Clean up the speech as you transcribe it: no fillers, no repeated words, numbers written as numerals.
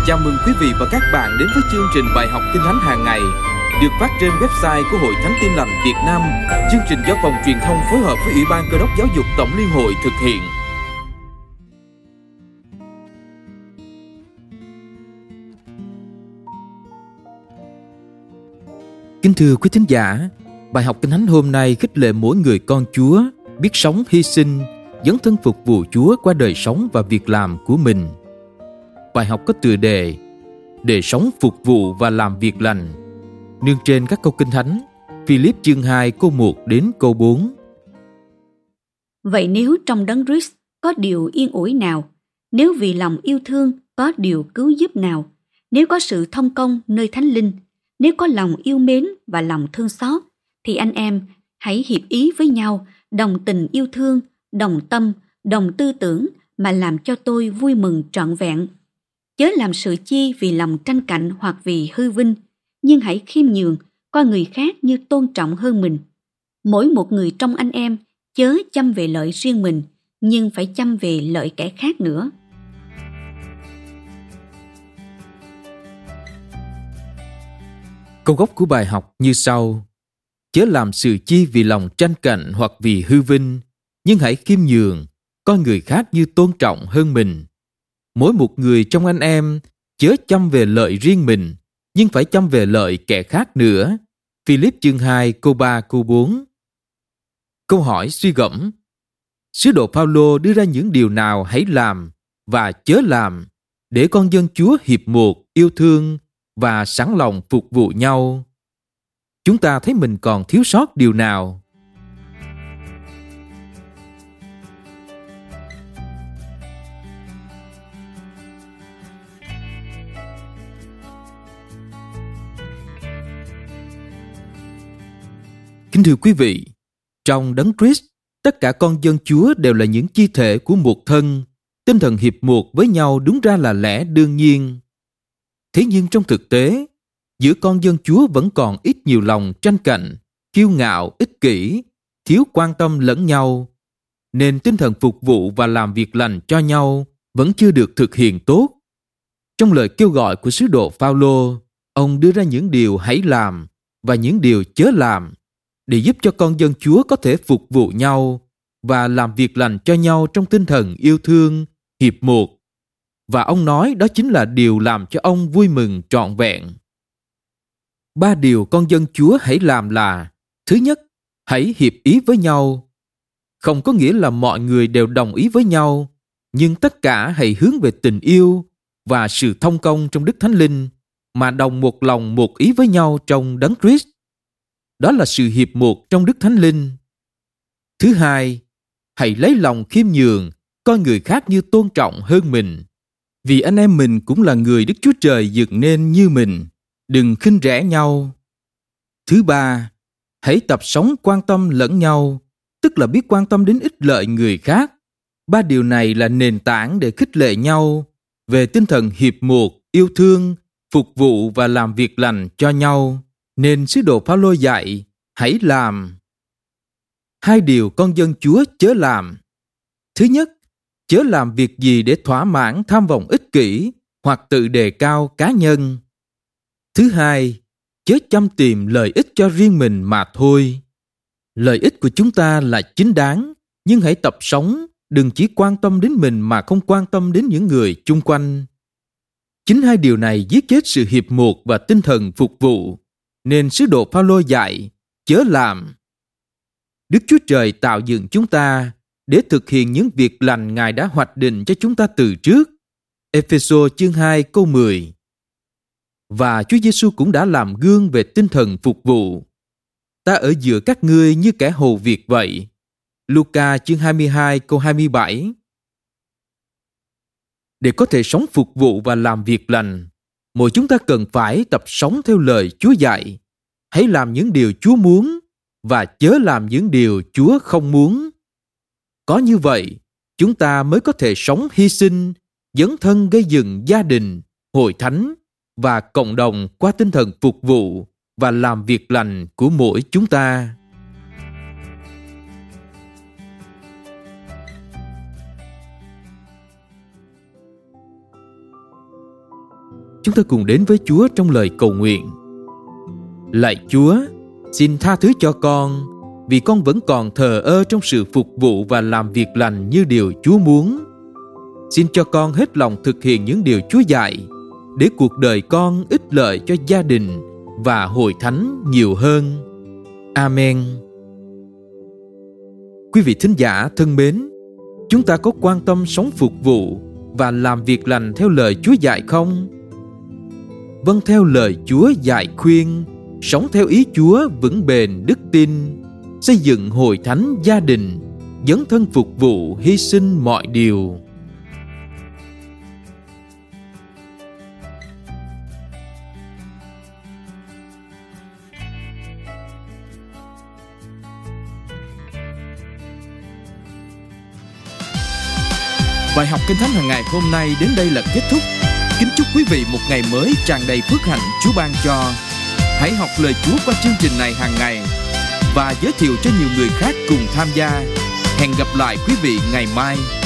Chào mừng quý vị và các bạn đến với chương trình bài học Kinh Thánh hàng ngày được phát trên website của Hội Thánh Tin Lành Việt Nam. Chương trình do Phòng Truyền thông phối hợp với Ủy ban Cơ đốc Giáo dục Tổng Liên hội thực hiện. Kính thưa quý thính giả, bài học Kinh Thánh hôm nay khích lệ mỗi người con Chúa biết sống hy sinh, dấn thân phục vụ Chúa qua đời sống và việc làm của mình. Bài học có tựa đề Để sống phục vụ và làm việc lành, nương trên các câu Kinh Thánh Philip chương 2 câu 1 đến câu 4. Vậy nếu trong Đấng Christ có điều yên ủi nào, nếu vì lòng yêu thương có điều cứu giúp nào, nếu có sự thông công nơi Thánh Linh, nếu có lòng yêu mến và lòng thương xót, thì anh em hãy hiệp ý với nhau, đồng tình yêu thương, đồng tâm, đồng tư tưởng mà làm cho tôi vui mừng trọn vẹn. Chớ làm sự chi vì lòng tranh cạnh hoặc vì hư vinh, nhưng hãy khiêm nhường, coi người khác như tôn trọng hơn mình. Mỗi một người trong anh em chớ chăm về lợi riêng mình, nhưng phải chăm về lợi kẻ khác nữa. Câu gốc của bài học như sau: Chớ làm sự chi vì lòng tranh cạnh hoặc vì hư vinh, nhưng hãy khiêm nhường, coi người khác như tôn trọng hơn mình. Mỗi một người trong anh em chớ chăm về lợi riêng mình, nhưng phải chăm về lợi kẻ khác nữa. Philip chương 2 câu 3 câu 4. Câu hỏi suy gẫm: Sứ đồ Phaolô đưa ra những điều nào hãy làm và chớ làm để con dân Chúa hiệp một, yêu thương và sẵn lòng phục vụ nhau? Chúng ta thấy mình còn thiếu sót điều nào? Kính thưa quý vị, trong Đấng Christ, tất cả con dân Chúa đều là những chi thể của một thân. Tinh thần hiệp một với nhau đúng ra là lẽ đương nhiên. Thế nhưng trong thực tế, giữa con dân Chúa vẫn còn ít nhiều lòng tranh cạnh, kiêu ngạo, ích kỷ, thiếu quan tâm lẫn nhau, nên tinh thần phục vụ và làm việc lành cho nhau vẫn chưa được thực hiện tốt. Trong lời kêu gọi của sứ đồ Phaolô, ông đưa ra những điều hãy làm và những điều chớ làm để giúp cho con dân Chúa có thể phục vụ nhau và làm việc lành cho nhau trong tinh thần yêu thương, hiệp một. Và ông nói đó chính là điều làm cho ông vui mừng trọn vẹn. 3 điều con dân Chúa hãy làm là: Thứ nhất, hãy hiệp ý với nhau. Không có nghĩa là mọi người đều đồng ý với nhau, nhưng tất cả hãy hướng về tình yêu và sự thông công trong Đức Thánh Linh, mà đồng một lòng một ý với nhau trong Đấng Christ. Đó là sự hiệp một trong Đức Thánh Linh. Thứ hai, hãy lấy lòng khiêm nhường, coi người khác như tôn trọng hơn mình. Vì anh em mình cũng là người Đức Chúa Trời dựng nên như mình, đừng khinh rẻ nhau. Thứ ba, hãy tập sống quan tâm lẫn nhau, tức là biết quan tâm đến ích lợi người khác. 3 điều này là nền tảng để khích lệ nhau về tinh thần hiệp một, yêu thương, phục vụ và làm việc lành cho nhau. Nên sứ đồ Phaolô dạy, hãy làm. 2 điều con dân Chúa chớ làm. Thứ nhất, chớ làm việc gì để thỏa mãn tham vọng ích kỷ hoặc tự đề cao cá nhân. Thứ hai, chớ chăm tìm lợi ích cho riêng mình mà thôi. Lợi ích của chúng ta là chính đáng, nhưng hãy tập sống, đừng chỉ quan tâm đến mình mà không quan tâm đến những người chung quanh. Chính 2 điều này giết chết sự hiệp một và tinh thần phục vụ, nên sứ đồ Phaolô dạy, chớ làm. Đức Chúa Trời tạo dựng chúng ta để thực hiện những việc lành Ngài đã hoạch định cho chúng ta từ trước. Ê-phê-sô chương 2 câu 10. Và Chúa Giêsu cũng đã làm gương về tinh thần phục vụ. Ta ở giữa các ngươi như kẻ hầu việc vậy. Luca chương 22 câu 27. Để có thể sống phục vụ và làm việc lành, mỗi chúng ta cần phải tập sống theo lời Chúa dạy. Hãy làm những điều Chúa muốn và chớ làm những điều Chúa không muốn. Có như vậy, chúng ta mới có thể sống hy sinh, dấn thân gây dựng gia đình, hội thánh và cộng đồng qua tinh thần phục vụ và làm việc lành của mỗi chúng ta. Chúng ta cùng đến với Chúa trong lời cầu nguyện. Lạy Chúa, xin tha thứ cho con vì con vẫn còn thờ ơ trong sự phục vụ và làm việc lành như điều Chúa muốn. Xin cho con hết lòng thực hiện những điều Chúa dạy, để cuộc đời con ích lợi cho gia đình và hội thánh nhiều hơn. Amen. Quý vị thính giả thân mến, chúng ta có quan tâm sống phục vụ và làm việc lành theo lời Chúa dạy không? Vâng theo lời Chúa dạy khuyên, sống theo ý Chúa vững bền đức tin, xây dựng hội thánh gia đình, dấn thân phục vụ, hy sinh mọi điều. Bài học Kinh Thánh hàng ngày hôm nay đến đây là kết thúc. Kính chúc quý vị một ngày mới tràn đầy phước hạnh Chúa ban cho. Hãy học lời Chúa qua chương trình này hàng ngày và giới thiệu cho nhiều người khác cùng tham gia. Hẹn gặp lại quý vị ngày mai.